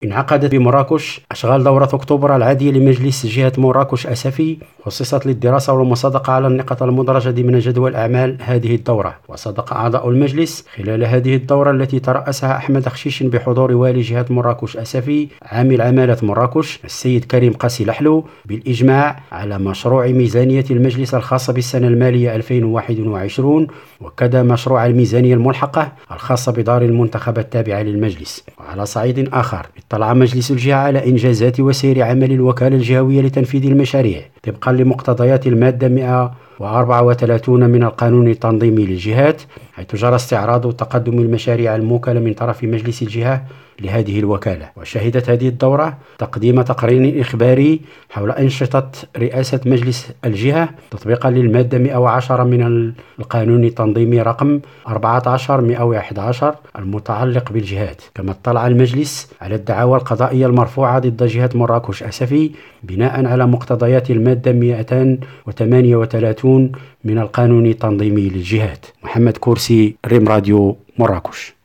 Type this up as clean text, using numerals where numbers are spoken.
انعقدت بمراكش أشغال دورة أكتوبر العادية لمجلس جهة مراكش أسفي، خصصت للدراسة والمصادقة على النقاط المدرجة ضمن جدول أعمال هذه الدورة. وصدق أعضاء المجلس خلال هذه الدورة التي ترأسها أحمد خشيش بحضور والي جهة مراكش أسفي عامل عمالة مراكش السيد كريم قاسي لحلو بالإجماع على مشروع ميزانية المجلس الخاصة بالسنة المالية 2021، وكذا مشروع الميزانية الملحقة الخاصة بدار المنتخبات التابعة للمجلس. وعلى صعيد آخر، اطلع مجلس الجهة على إنجازات وسير عمل الوكالة الجهوية لتنفيذ المشاريع طبقا لمقتضيات المادة 134 من القانون التنظيمي للجهات، حيث جرى استعراض تقدم المشاريع الموكلة من طرف مجلس الجهة لهذه الوكالة. وشهدت هذه الدورة تقديم تقرير إخباري حول أنشطة رئاسة مجلس الجهة تطبيقا للمادة 110 من القانون التنظيمي رقم 14111 المتعلق بالجهات. كما اطلع المجلس على الدعاوى القضائية المرفوعة ضد جهة مراكش أسفي بناء على مقتضيات المادة 238 من القانون التنظيمي للجهات. محمد كورسي، ريم راديو، مراكش.